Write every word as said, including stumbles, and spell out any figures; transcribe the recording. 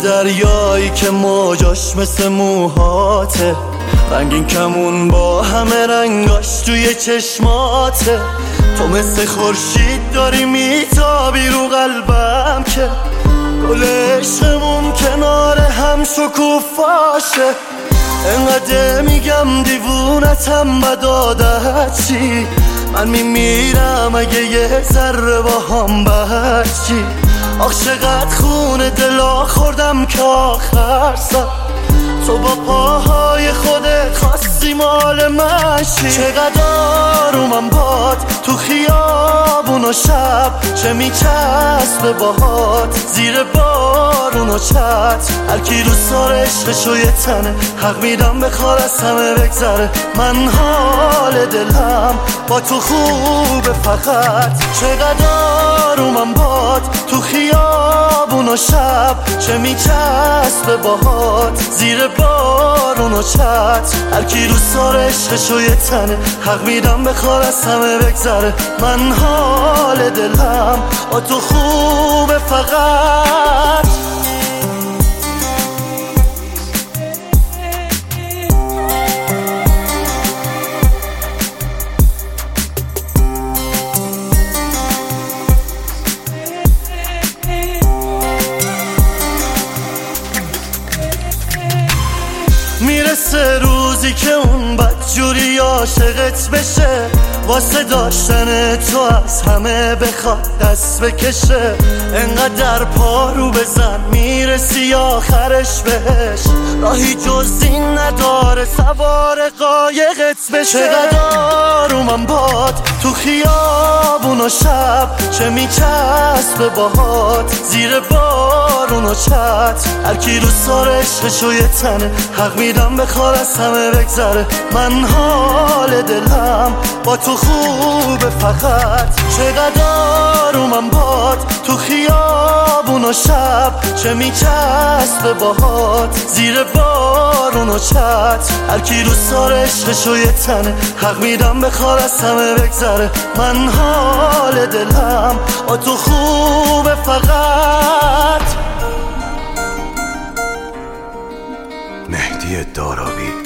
دریایی که موجاش مثل موهاته، رنگین کمون با همه رنگاش توی چشماته. تو مثل خورشید داری میتابی رو قلبم که گل عشقمون کنار هم شکوفاشه. انقدر میگم دیوونتم بد عادت چی، من میمیرم اگه یه ذره با هم بچی. آخ چقدر خون دلا خوردم که آخر سر تو با پاهای خودت خواستی مال من شی. چقدر آرومم باد تو خیابون و شب، چه میچسبه باهات زیر بارون و چت. هرکی رو سار عشقشو یه تنه، حق میدم بخوار از همه بگذره. من حال دلم با تو خوبه فقط. چقدر آرومم باد تو خیابون و شب، چه میچسبه باهات زیر بارون و چت. هرکی رو سار عشقشو یه تنه، حق میدم بخوار از همه بگذره. من حال دلم با تو خوبه فقط. میرسه روزی که اون بدجوری عاشقت بشه، واسه داشتن تو از همه بخواد دست بکشه. انقدر پارو بزن میرسی آخرش بهش، راهی جز این نداره سوار قایقت بشه. چقدر آرومم باد تو خیابون و شب، چه میچسبه باهات زیر بارون و چت. هرکی رو سار عشقشو یه تنه، حق میدم بخوار از همه بگذره. من حال دلم با تو خوبه فقط. چقدر آرومم باد تو خیابون و شب، چه میچسبه باهات زیر بارون و چت. هرکی رو سار عشقشو یه تنه، حق میدم بخوار از همه بگذره. من حال دلم با تو خوبه فقط. مهدی دارابی.